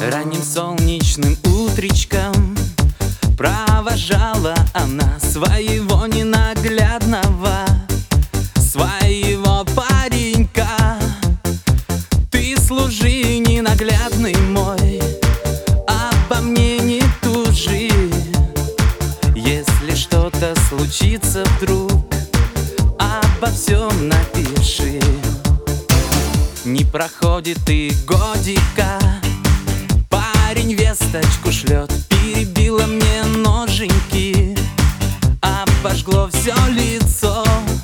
Ранним солнечным утречком провожала она своего ненаглядного, своего паренька. Ты служи, ненаглядный мой, обо мне не тужи. Если что-то случится вдруг, обо всем напиши. Не проходит и годика, парень весточку шлет: перебило мне ноженьки, обожгло все лицо.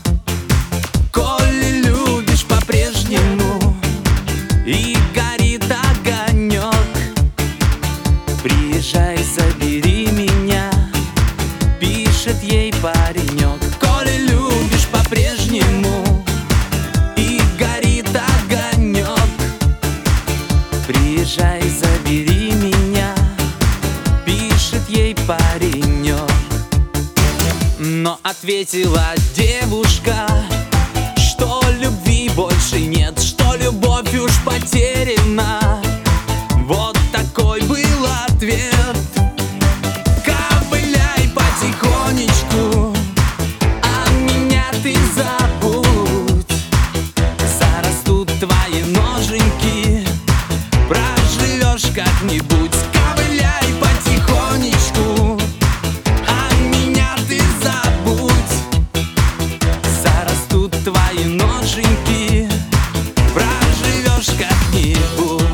Коли любишь по-прежнему и горит огонек, приезжай, забери меня, пишет ей паренек. Коли любишь по-прежнему и горит огонек, приезжай, забери меня, пишет ей паренек. Но ответила девушка, что любви больше нет, что любовь уж потеряна. Вот такой был ответ. Ковыляй потихонечку, а меня ты забудь. Зарастут твои ноженьки, проживешь как-нибудь. Ковыляй потихонечку, а меня ты забудь. Зарастут твои ноженьки, проживешь как-нибудь.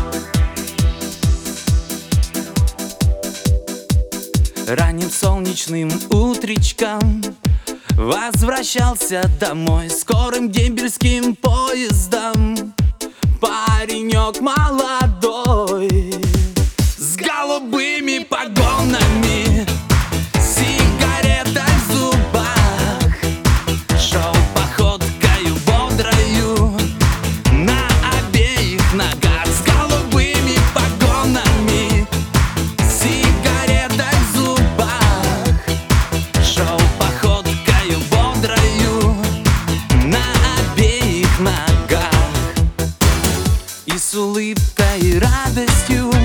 Ранним солнечным утречком возвращался домой скорым дембельским поездом паренек молодой, с голубыми погонами, сигарета в зубах, шел походкою бодрою на обеих ногах. С голубыми погонами, сигарета в зубах, шел походкою бодрою на обеих ногах. И с улыбкой и радостью